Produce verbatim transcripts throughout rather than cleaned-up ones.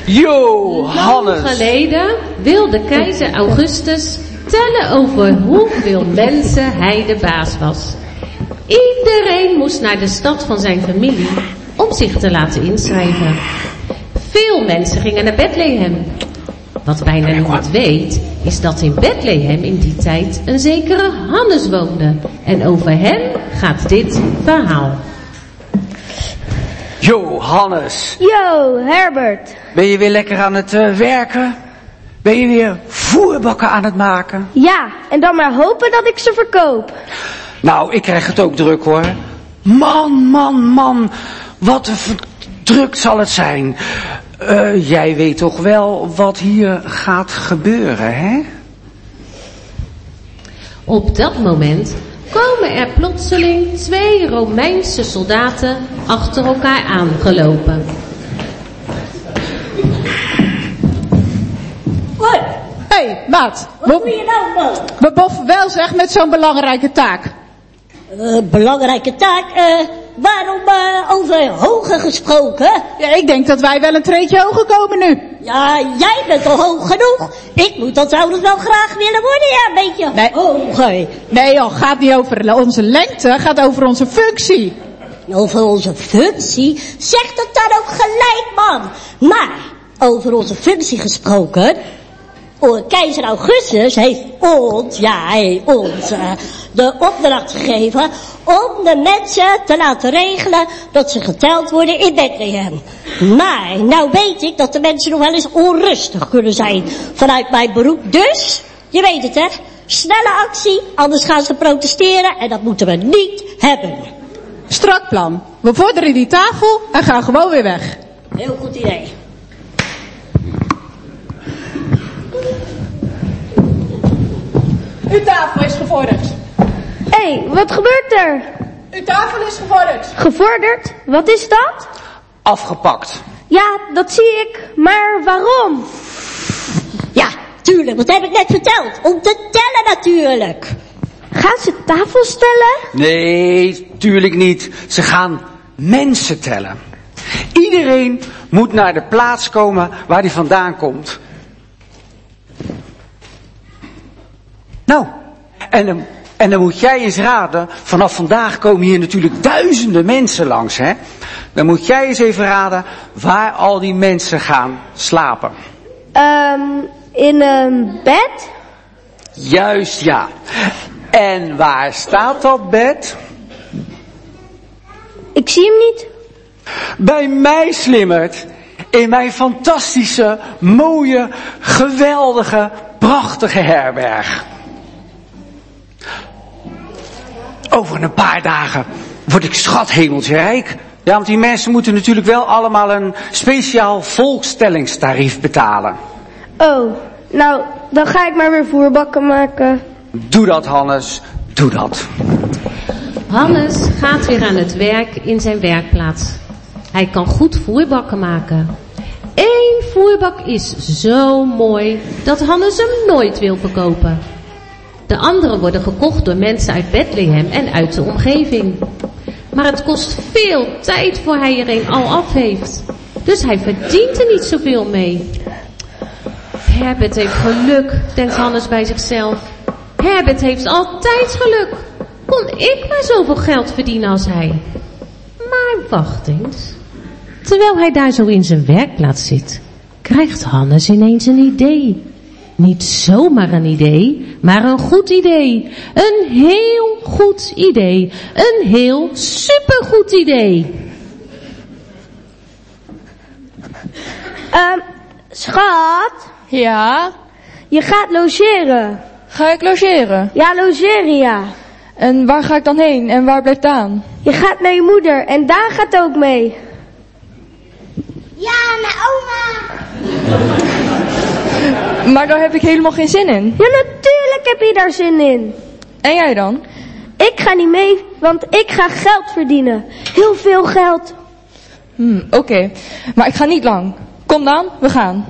Johannes. Lang geleden wilde keizer Augustus tellen over hoeveel mensen hij de baas was. Iedereen moest naar de stad van zijn familie om zich te laten inschrijven. Veel mensen gingen naar Bethlehem. Wat bijna niemand weet, is dat in Bethlehem in die tijd een zekere Hannes woonde. En over hem gaat dit verhaal. Johannes. Yo, Herbert. Ben je weer lekker aan het uh, werken? Ben je weer voerbakken aan het maken? Ja, en dan maar hopen dat ik ze verkoop. Nou, ik krijg het ook druk hoor. Man, man, man. Wat een verdrukt zal het zijn. Uh, jij weet toch wel wat hier gaat gebeuren, hè? Op dat moment komen er plotseling twee Romeinse soldaten achter elkaar aangelopen. Hoi. Hé, hey, maat. Wat doe je nou, man? We boffen wel zeg met zo'n belangrijke taak. Uh, belangrijke taak? Uh, waarom uh, over hoger gesproken? Ja, ik denk dat wij wel een treedje hoger komen nu. Ja, jij bent al hoog genoeg. Ik moet dat trouwens wel graag willen worden, ja, een beetje nee. hoger. Nee joh, gaat niet over onze lengte, gaat over onze functie. Over onze functie? Zeg dat dan ook gelijk, man. Maar, over onze functie gesproken... O, keizer Augustus heeft ons, ja, hij ons, uh, de opdracht gegeven om de mensen te laten regelen dat ze geteld worden in Bethlehem. Maar, nou weet ik dat de mensen nog wel eens onrustig kunnen zijn vanuit mijn beroep. Dus, je weet het hè, snelle actie, anders gaan ze protesteren en dat moeten we niet hebben. Strak plan. We vorderen die tafel en gaan gewoon weer weg. Heel goed idee. Uw tafel is gevorderd. Hé, hey, wat gebeurt er? Uw tafel is gevorderd. Gevorderd? Wat is dat? Afgepakt. Ja, dat zie ik. Maar waarom? Ja, tuurlijk, wat heb ik net verteld? Om te tellen natuurlijk. Gaan ze tafel stellen? Nee, tuurlijk niet. Ze gaan mensen tellen. Iedereen moet naar de plaats komen waar hij vandaan komt. Nou, en dan, en dan moet jij eens raden, vanaf vandaag komen hier natuurlijk duizenden mensen langs, hè? Dan moet jij eens even raden waar al die mensen gaan slapen. Um, in een bed? Juist, ja. En waar staat dat bed? Ik zie hem niet. Bij mij, Slimmerd. In mijn fantastische, mooie, geweldige, prachtige herberg. Over een paar dagen word ik schathemeltje rijk. Ja, want die mensen moeten natuurlijk wel allemaal een speciaal volkstellingstarief betalen. Oh, nou, dan ga ik maar weer voerbakken maken. Doe dat, Hannes. Doe dat. Hannes gaat weer aan het werk in zijn werkplaats. Hij kan goed voerbakken maken. Eén voerbak is zo mooi dat Hannes hem nooit wil verkopen. De andere worden gekocht door mensen uit Bethlehem en uit de omgeving. Maar het kost veel tijd voor hij er een al af heeft. Dus hij verdient er niet zoveel mee. Herbert heeft geluk, denkt Hannes bij zichzelf. Herbert heeft altijd geluk. Kon ik maar zoveel geld verdienen als hij. Maar wacht eens. Terwijl hij daar zo in zijn werkplaats zit, krijgt Hannes ineens een idee. Niet zomaar een idee, maar een goed idee. Een heel goed idee. Een heel supergoed idee. Um, schat? Ja? Je gaat logeren. Ga ik logeren? Ja, logeren, ja. En waar ga ik dan heen en waar blijft Daan? Je gaat naar je moeder en Daan gaat ook mee. Ja, naar oma. Maar daar heb ik helemaal geen zin in. Ja, natuurlijk heb je daar zin in. En jij dan? Ik ga niet mee, want ik ga geld verdienen. Heel veel geld. Hmm, oké. Okay. Maar ik ga niet lang. Kom dan, we gaan.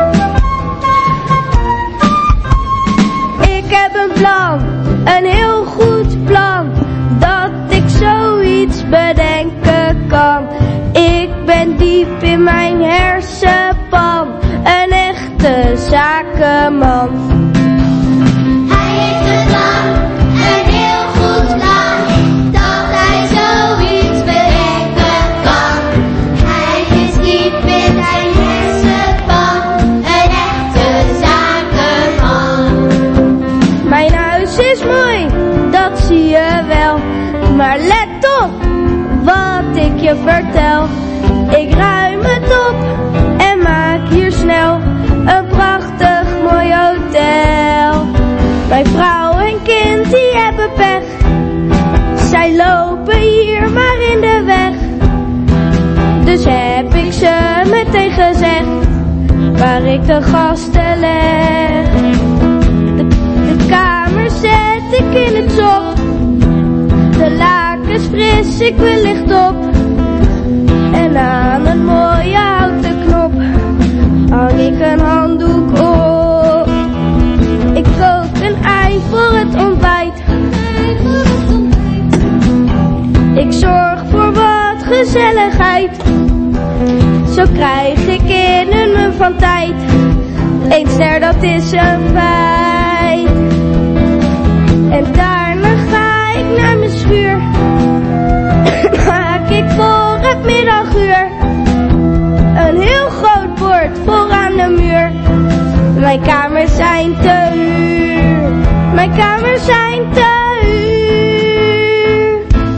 Ik heb een plan. Een heel in mijn hersenpan, een echte zakenman. Hij heeft een plan, een heel goed plan, dat hij zoiets bedenken kan. Hij is diep in zijn hersenpan, een echte zakenman. Mijn huis is mooi, dat zie je wel, maar let op wat ik je vertel. Ik ruim het op en maak hier snel een prachtig mooi hotel. Mijn vrouw en kind die hebben pech, zij lopen hier maar in de weg. Dus heb ik ze meteen gezegd waar ik de gasten leg. De, de kamer zet ik in het zop, de lakens fris, ik wil licht op. En aan een mooie houten knop hang ik een handdoek op. Ik kook een ei voor het ontbijt, ik zorg voor wat gezelligheid. Zo krijg ik in een mum van tijd één ster, dat is een feit. En daarna ga ik naar mijn schuur, maak ik voor het middaguur een heel groot bord voor aan de muur. Mijn kamers zijn te huur, mijn kamers zijn te huur.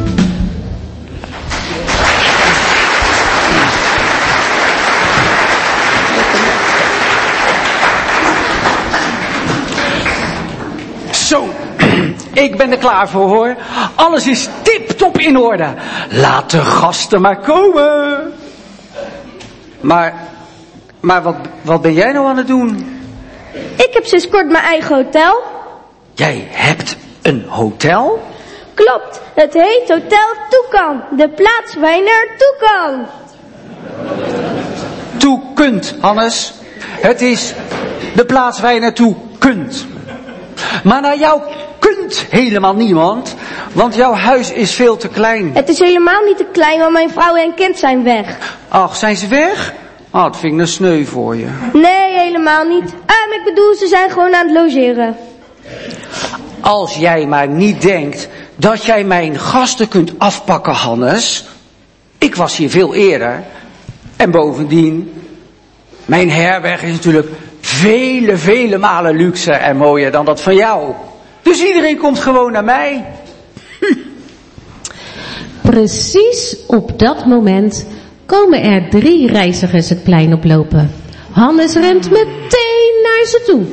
Zo, ik ben er klaar voor hoor. Alles is tip-top in orde. Laat de gasten maar komen. Maar, maar wat, wat ben jij nou aan het doen? Ik heb sinds kort mijn eigen hotel. Jij hebt een hotel? Klopt, het heet Hotel Toucan, de plaats waar je naartoe kan. Toe kunt, Hannes. Het is de plaats waar je naartoe kunt. Maar naar jou kunt helemaal niemand, want jouw huis is veel te klein. Het is helemaal niet te klein, want mijn vrouw en kind zijn weg. Ach, zijn ze weg? Ah, dat vind ik een sneu voor je. Nee, helemaal niet. Ah, maar ik bedoel, ze zijn gewoon aan het logeren. Als jij maar niet denkt dat jij mijn gasten kunt afpakken, Hannes. Ik was hier veel eerder. En bovendien, mijn herberg is natuurlijk vele, vele malen luxer en mooier dan dat van jou. Dus iedereen komt gewoon naar mij. Hm. Precies op dat moment komen er drie reizigers het plein oplopen. Hannes rent meteen naar ze toe.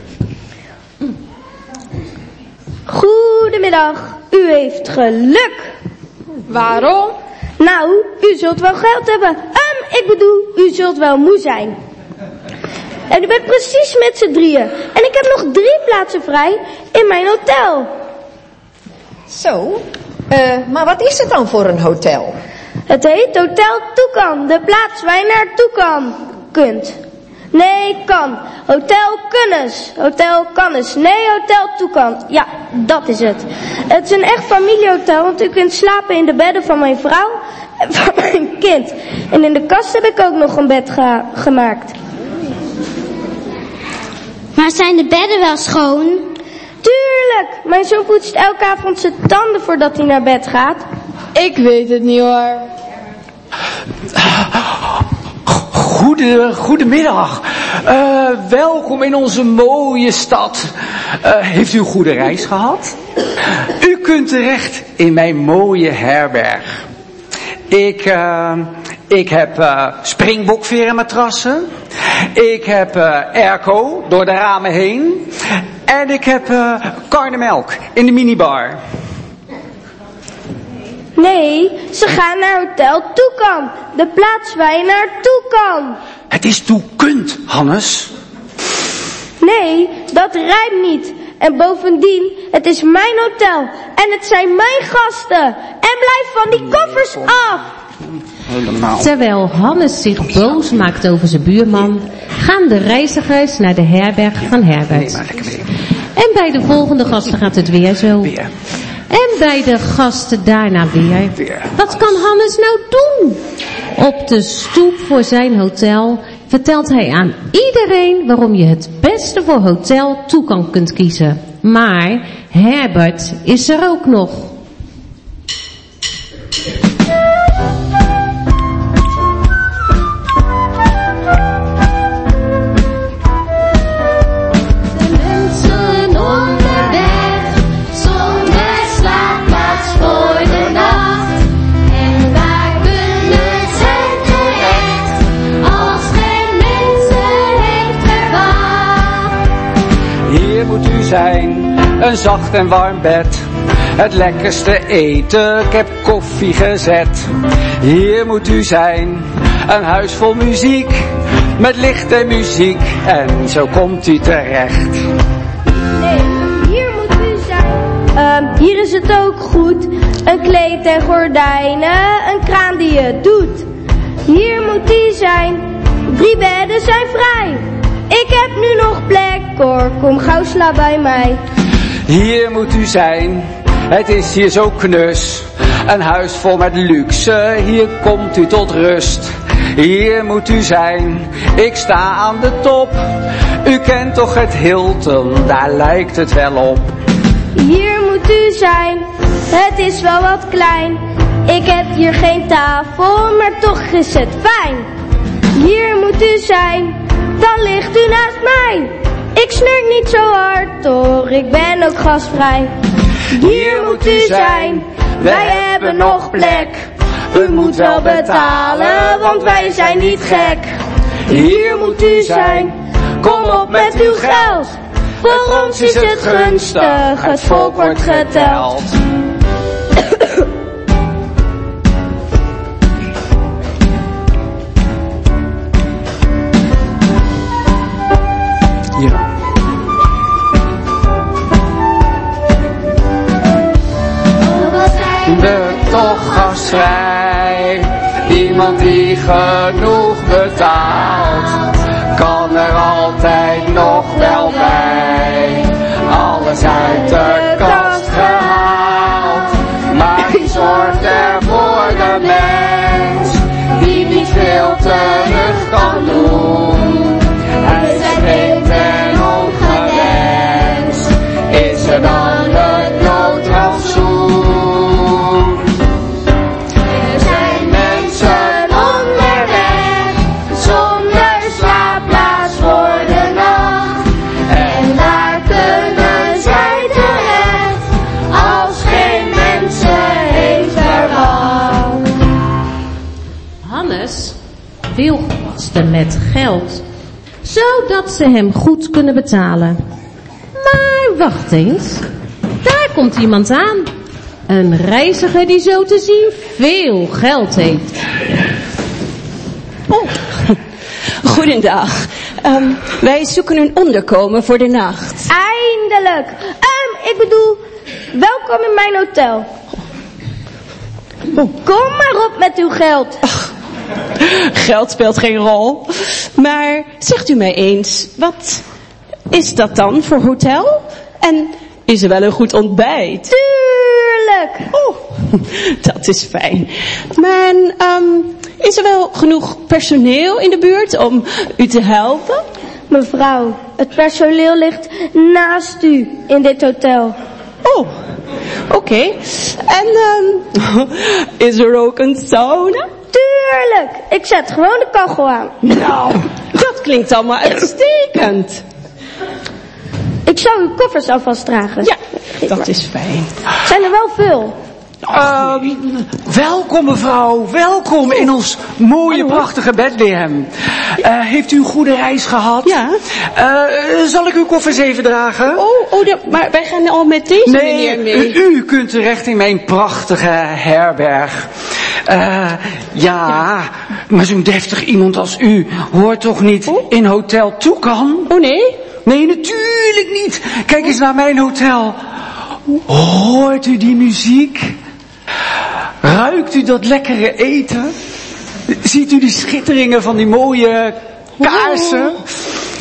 Goedemiddag, u heeft geluk. Waarom? Nou, u zult wel geld hebben. Um, ik bedoel, u zult wel moe zijn. En u bent precies met z'n drieën. En ik heb nog drie plaatsen vrij in mijn hotel. Zo, uh, maar wat is het dan voor een hotel? Het heet Hotel Toucan, de plaats waar je naartoe kan. Kunt. Nee, kan. Hotel Kunnes. Hotel Cannes. Nee, Hotel Toucan. Ja, dat is het. Het is een echt familiehotel, want u kunt slapen in de bedden van mijn vrouw en van mijn kind. En in de kast heb ik ook nog een bed ge- gemaakt. Maar zijn de bedden wel schoon? Tuurlijk! Mijn zoon poetst elke avond zijn tanden voordat hij naar bed gaat. Ik weet het niet hoor. Goede, goedemiddag. Uh, welkom in onze mooie stad. Uh, heeft u een goede reis gehad? U kunt terecht in mijn mooie herberg. Ik, uh, ik heb uh, springbokveren matrassen. Ik heb uh, airco door de ramen heen. En ik heb uh, karnemelk in de minibar. Nee, ze gaan naar Hotel Toucan. De plaats waar je naartoe kan. Het is toe kunt, Hannes. Nee, dat rijmt niet. En bovendien, het is mijn hotel. En het zijn mijn gasten. En blijf van die koffers af. Helemaal. Terwijl Hannes zich boos maakt over zijn buurman, gaan de reizigers naar de herberg van Herbert. Nee, maar lekker weer. En bij de volgende gasten gaat het weer zo. Weer. En bij de gasten daarna weer. Wat kan Hannes nou doen? Op de stoep voor zijn hotel vertelt hij aan iedereen waarom je het beste voor hotel Toucan kunt kiezen. Maar Herbert is er ook nog. Zijn een zacht en warm bed, het lekkerste eten, ik heb koffie gezet. Hier moet u zijn, een huis vol muziek, met licht en muziek, en zo komt u terecht. Nee, hier moet u zijn. Um, hier is het ook goed, een kleed en gordijnen, een kraan die het doet. Hier moet u zijn, drie bedden zijn vrij. Ik heb nu nog plek hoor, kom gauw sla bij mij. Hier moet u zijn, het is hier zo knus. Een huis vol met luxe, hier komt u tot rust. Hier moet u zijn, ik sta aan de top. U kent toch het Hilton, daar lijkt het wel op. Hier moet u zijn, het is wel wat klein. Ik heb hier geen tafel, maar toch is het fijn. Hier moet u zijn, dan ligt u naast mij. Ik snurk niet zo hard hoor, ik ben ook gastvrij. Hier moet u zijn, wij hebben nog plek. U moet wel betalen, want wij zijn niet gek. Hier moet u zijn, kom op met uw geld. Voor ons is het gunstig, het volk wordt geteld. Ja. De toch gastvrij, iemand die genoeg betaalt, kan er altijd nog wel bij. Alles uit de kast gehaald, maar die zorgt er voor de mens die niet veel terug kan doen. Hij schreeuwt en ongewenst, is er dan het noodrantsoen. Er zijn mensen onderweg, zonder slaapplaats voor de nacht. En daar kunnen zij terecht, als geen mensen heeft verwacht. Hannes wil gasten met geld, zodat ze hem goed kunnen betalen. Maar wacht eens, daar komt iemand aan. Een reiziger die zo te zien veel geld heeft. Oh, goedendag. Um, wij zoeken een onderkomen voor de nacht. Eindelijk! Um, ik bedoel, welkom in mijn hotel. Kom maar op met uw geld. Ach, geld speelt geen rol. Maar zegt u mij eens, wat is dat dan voor hotel? En is er wel een goed ontbijt? Tuurlijk! Oh, dat is fijn. Maar um, is er wel genoeg personeel in de buurt om u te helpen? Mevrouw, het personeel ligt naast u in dit hotel. Oh, oké. Okay. En um, is er ook een sauna? Tuurlijk, ik zet gewoon de kachel aan. Nou, dat klinkt allemaal uitstekend. Ik zou uw koffers alvast dragen. Ja, dat is fijn. Zijn er wel veel? Uh, welkom mevrouw, welkom in ons mooie prachtige Bethlehem. Uh, heeft u een goede reis gehad? Ja. Uh, zal ik uw koffers even dragen? Oh, oh de, maar wij gaan al met deze nee, meneer mee. U, u kunt terecht in mijn prachtige herberg. Uh, ja, maar zo'n deftig iemand als u hoort toch niet oh? in Hotel Toucan? Oh nee? Nee, natuurlijk niet. Kijk eens naar mijn hotel. Hoort u die muziek? Ruikt u dat lekkere eten? Ziet u die schitteringen van die mooie kaarsen?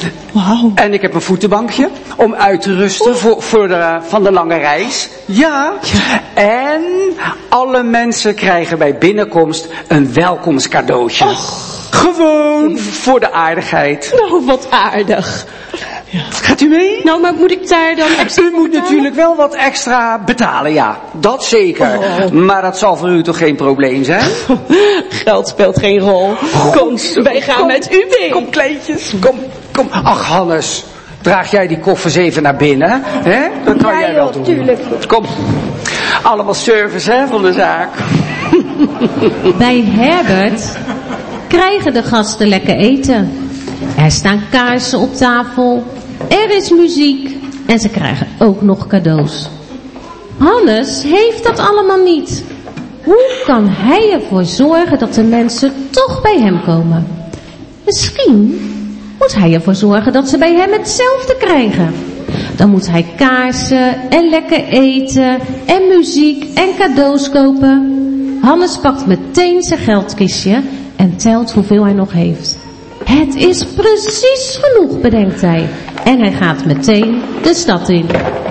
Wauw. En ik heb een voetenbankje om uit te rusten voor, voor de, van de lange reis. Ja. En alle mensen krijgen bij binnenkomst een welkomstcadeautje. Och. Gewoon voor de aardigheid. Nou, wat aardig. Ja. Gaat u mee? Nou, maar moet ik daar dan extra U moet betalen? Natuurlijk wel wat extra betalen, ja. Dat zeker. Oh. Maar dat zal voor u toch geen probleem zijn? Geld speelt geen rol. Kom, wij gaan kom, met u mee. Kom, kleintjes. Kom, kom. Ach, Hannes. Draag jij die koffers even naar binnen, hè? Dat kan ja, jij wel joh, doen. Tuurlijk. Kom. Allemaal service, hè, van de zaak. Bij Herbert krijgen de gasten lekker eten. Er staan kaarsen op tafel. Er is muziek. En ze krijgen ook nog cadeaus. Hannes heeft dat allemaal niet. Hoe kan hij ervoor zorgen dat de mensen toch bij hem komen? Misschien moet hij ervoor zorgen dat ze bij hem hetzelfde krijgen. Dan moet hij kaarsen en lekker eten en muziek en cadeaus kopen. Hannes pakt meteen zijn geldkistje en telt hoeveel hij nog heeft. Het is precies genoeg, bedenkt hij. En hij gaat meteen de stad in.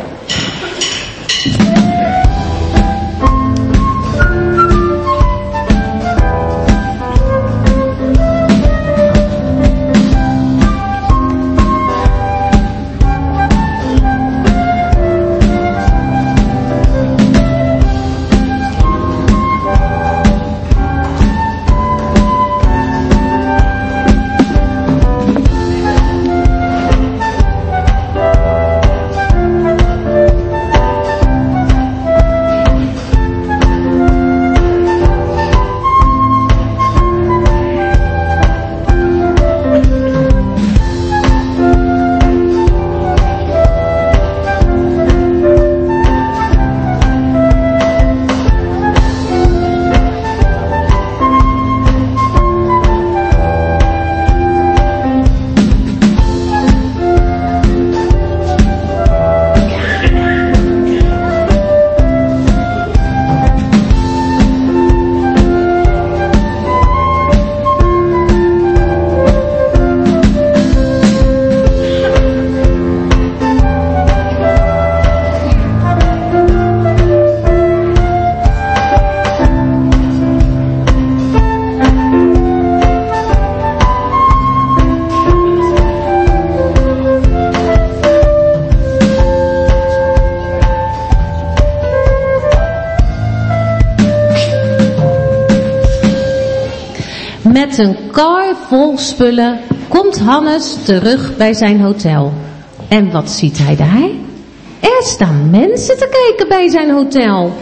Met een kar vol spullen komt Hannes terug bij zijn hotel. En wat ziet hij daar? Er staan mensen te kijken bij zijn hotel.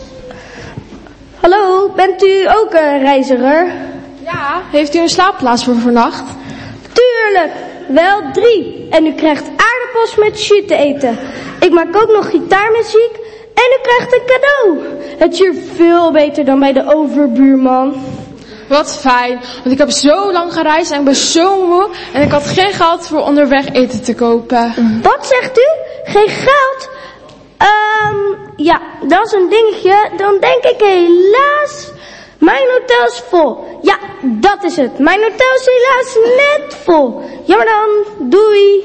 Hallo, bent u ook een reiziger? Ja, heeft u een slaapplaats voor vannacht? Tuurlijk, wel drie. En u krijgt aardappels met jus te eten. Ik maak ook nog gitaarmuziek en u krijgt een cadeau. Het is hier veel beter dan bij de overbuurman. Wat fijn, want ik heb zo lang gereisd en ik ben zo moe en ik had geen geld voor onderweg eten te kopen. Wat zegt u? Geen geld? Ehm, um, ja, dat is een dingetje. Dan denk ik helaas, mijn hotel is vol. Ja, dat is het. Mijn hotel is helaas net vol. Jammer dan, doei.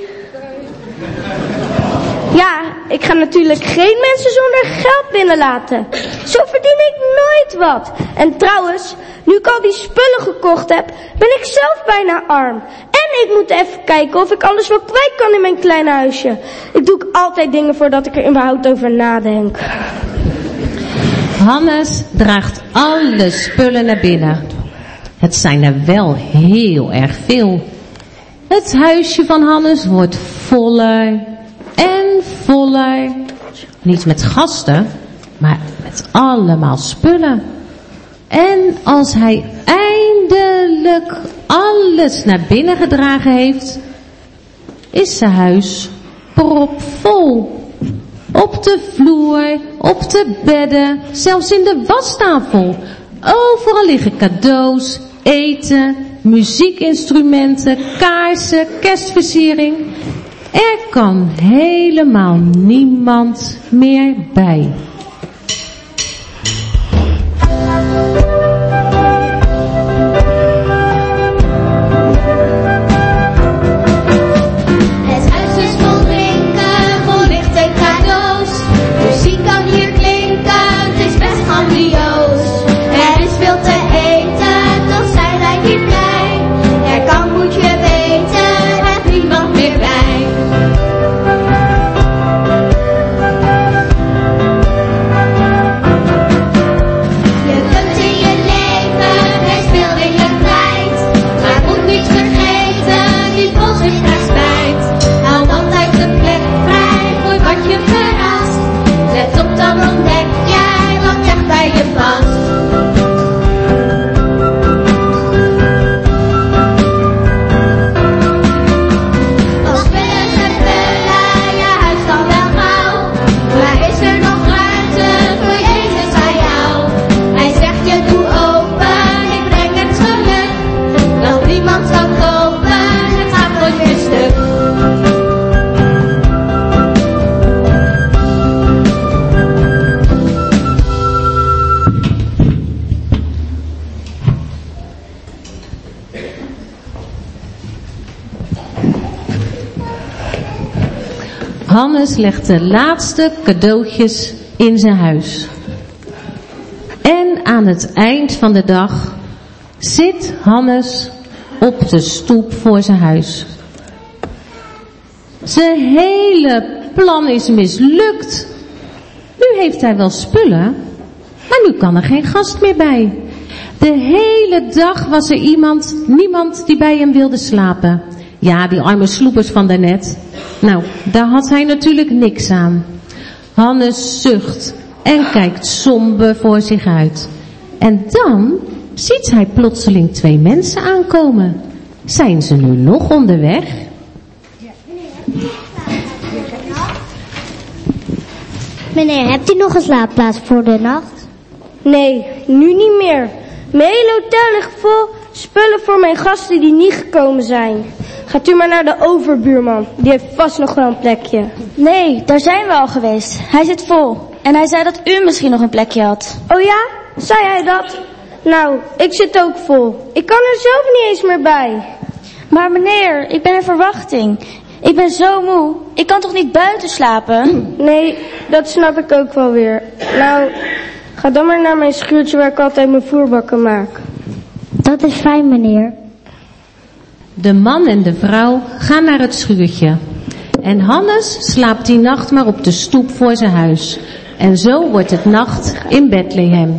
Ja, ik ga natuurlijk geen mensen zonder geld binnenlaten. Zo verdien ik nooit wat. En trouwens, nu ik al die spullen gekocht heb, ben ik zelf bijna arm. En ik moet even kijken of ik alles wel kwijt kan in mijn kleine huisje. Ik doe altijd dingen voordat ik er überhaupt over nadenk. Hannes draagt alle spullen naar binnen. Het zijn er wel heel erg veel. Het huisje van Hannes wordt voller en voller. Niet met gasten, maar met allemaal spullen. En als hij eindelijk alles naar binnen gedragen heeft, is zijn huis propvol. Op de vloer, op de bedden, zelfs in de wastafel. Overal liggen cadeaus, eten, muziekinstrumenten, kaarsen, kerstversiering. Er kan helemaal niemand meer bij. Hannes legt de laatste cadeautjes in zijn huis. En aan het eind van de dag zit Hannes op de stoep voor zijn huis. Zijn hele plan is mislukt. Nu heeft hij wel spullen, maar nu kan er geen gast meer bij. De hele dag was er iemand, niemand die bij hem wilde slapen. Ja, die arme sloepers van daarnet. Nou, daar had hij natuurlijk niks aan. Hannes zucht en kijkt somber voor zich uit. En dan ziet hij plotseling twee mensen aankomen. Zijn ze nu nog onderweg? Meneer, hebt u nog een slaapplaats voor de nacht? Nee, nu niet meer. Mijn hele hotel ligt vol spullen voor mijn gasten die niet gekomen zijn. Gaat u maar naar de overbuurman, die heeft vast nog wel een plekje. Nee, daar zijn we al geweest. Hij zit vol. En hij zei dat u misschien nog een plekje had. Oh ja? Zei hij dat? Nou, ik zit ook vol. Ik kan er zelf niet eens meer bij. Maar meneer, ik ben in verwachting. Ik ben zo moe. Ik kan toch niet buiten slapen? Nee, dat snap ik ook wel weer. Nou, ga dan maar naar mijn schuurtje waar ik altijd mijn voerbakken maak. Dat is fijn, meneer. De man en de vrouw gaan naar het schuurtje. En Hannes slaapt die nacht maar op de stoep voor zijn huis. En zo wordt het nacht in Bethlehem.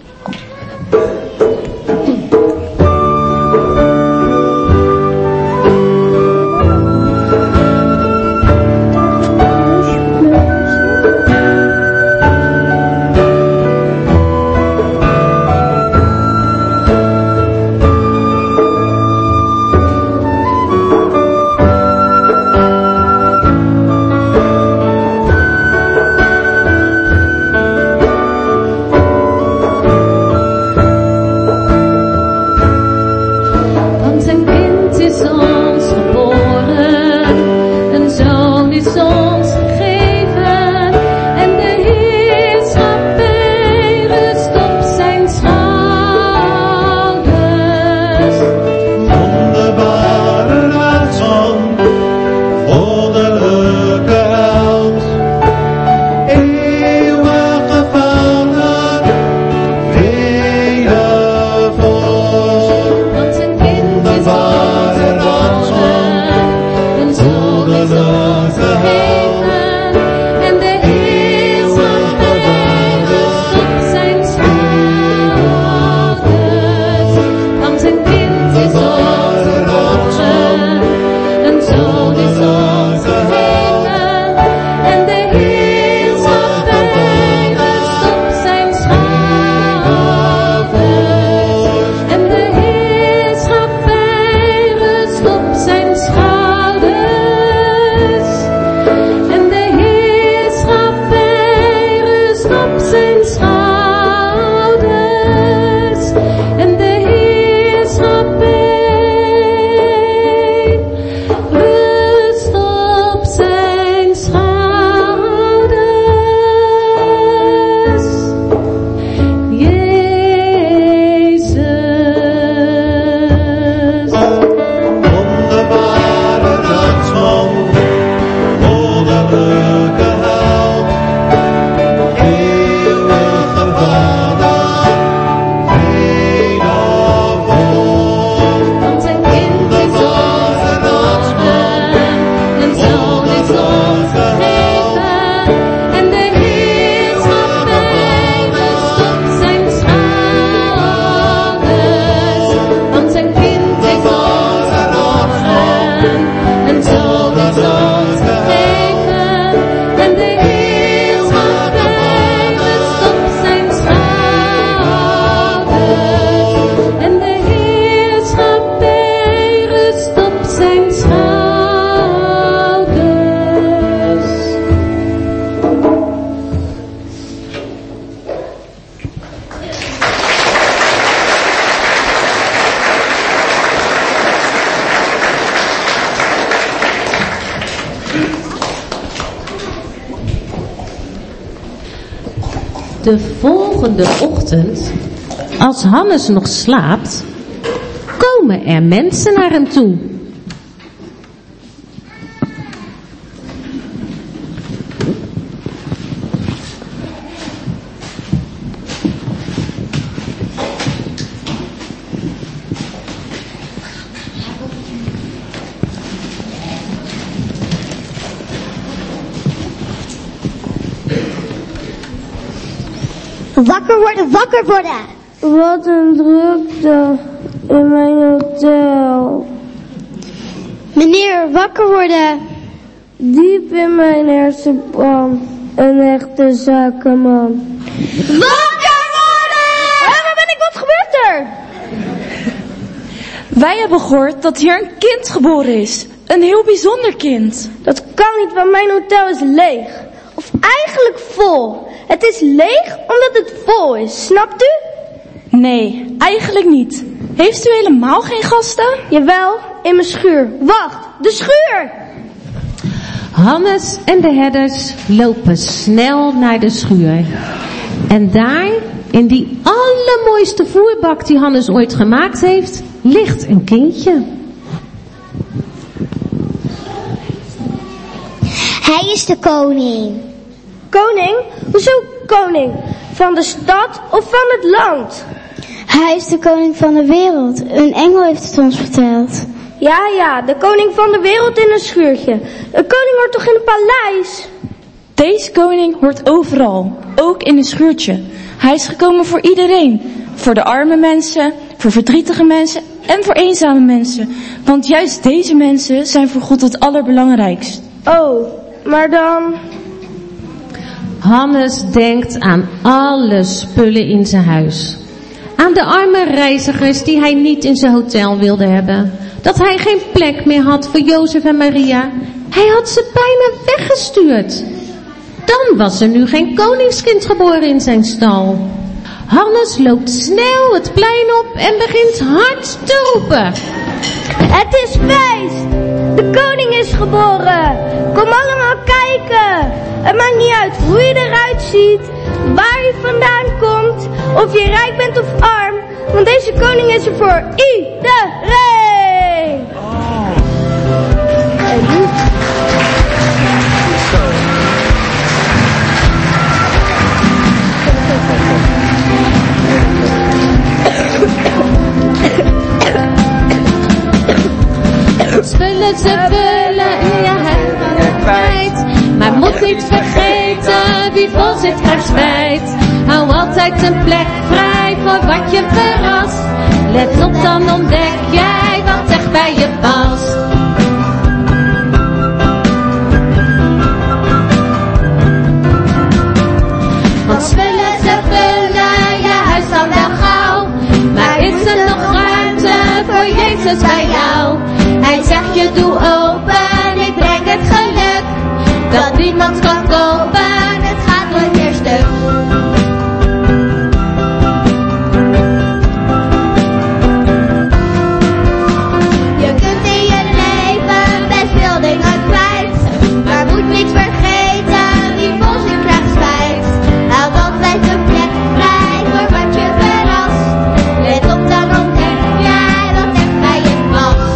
De volgende ochtend, als Hannes nog slaapt, komen er mensen naar hem toe. Wakker worden, wakker worden. Wat een drukte in mijn hotel. Meneer, wakker worden. Diep in mijn hersenpan. Een echte zakenman. Wakker worden! Hé, waar ben ik? Wat gebeurt er? Wij hebben gehoord dat hier een kind geboren is. Een heel bijzonder kind. Dat kan niet, want mijn hotel is leeg. Of eigenlijk vol. Het is leeg omdat het vol is, snapt u? Nee, eigenlijk niet. Heeft u helemaal geen gasten? Jawel, in mijn schuur. Wacht, de schuur! Hannes en de herders lopen snel naar de schuur. En daar, in die allermooiste voerbak die Hannes ooit gemaakt heeft, ligt een kindje. Hij is de koning. Koning? Hoezo koning? Van de stad of van het land? Hij is de koning van de wereld. Een engel heeft het ons verteld. Ja, ja, de koning van de wereld in een schuurtje. Een koning hoort toch in een paleis? Deze koning hoort overal, ook in een schuurtje. Hij is gekomen voor iedereen. Voor de arme mensen, voor verdrietige mensen en voor eenzame mensen. Want juist deze mensen zijn voor God het allerbelangrijkst. Oh, maar dan... Hannes denkt aan alle spullen in zijn huis. Aan de arme reizigers die hij niet in zijn hotel wilde hebben. Dat hij geen plek meer had voor Jozef en Maria. Hij had ze bijna weggestuurd. Dan was er nu geen koningskind geboren in zijn stal. Hannes loopt snel het plein op en begint hard te roepen. Het is feest! De koning is geboren! Kom allemaal kijken! Het maakt niet uit hoe je eruit ziet, waar je vandaan komt, of je rijk bent of arm, want deze koning is er voor iedereen! Oh. Spullen ze vullen in je huid kwijt. Maar moet niet vergeten, wie vol zit krijgt spijt. Hou altijd een plek vrij voor wat je verrast. Let op, dan ontdek jij wat echt bij je past. Want spullen ze vullen je huis dan wel gauw. Maar is er nog ruimte voor Jezus bij jou? Hij zegt je doe open, ik breng het geluk. Dat niemand kan kopen, het gaat nooit meer stuk. Je kunt in je leven best veel dingen kwijt. Maar moet niet vergeten, wie vol zit krijgt spijt. Houd altijd een plek vrij voor wat je verrast. Let op, dan ontdek jij wat echt bij je past.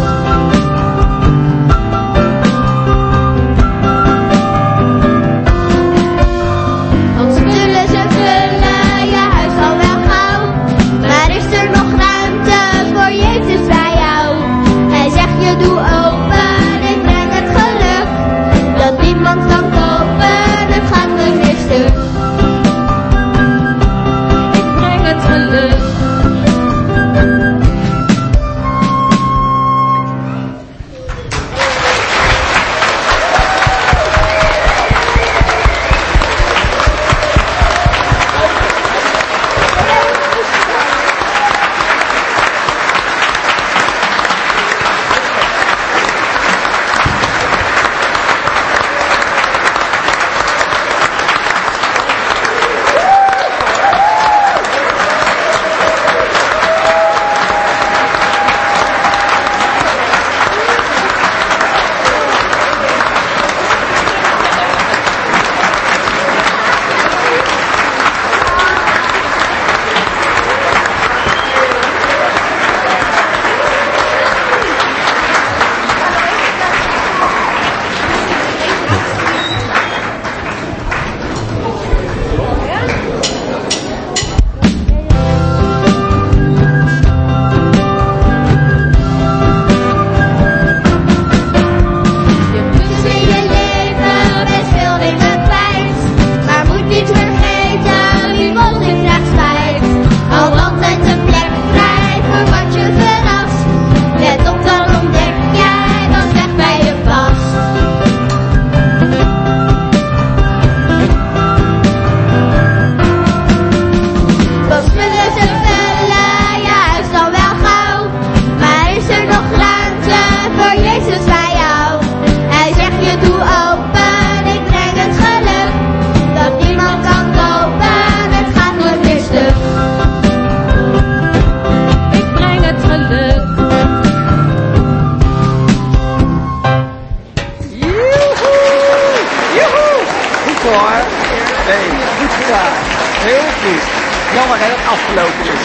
grappig hè, dat het afgelopen is.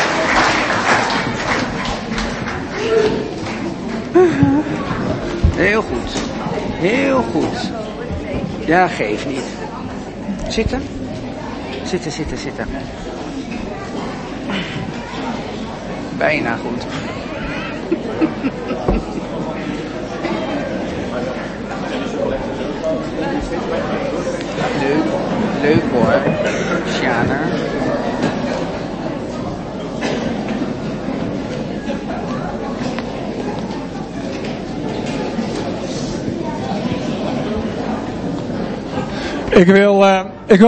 Heel goed. Heel goed. Ja, geef niet. Zitten. Zitten, zitten, zitten. Bijna goed. Leuk. Leuk hoor. Sjana. Ik wil, uh, ik wil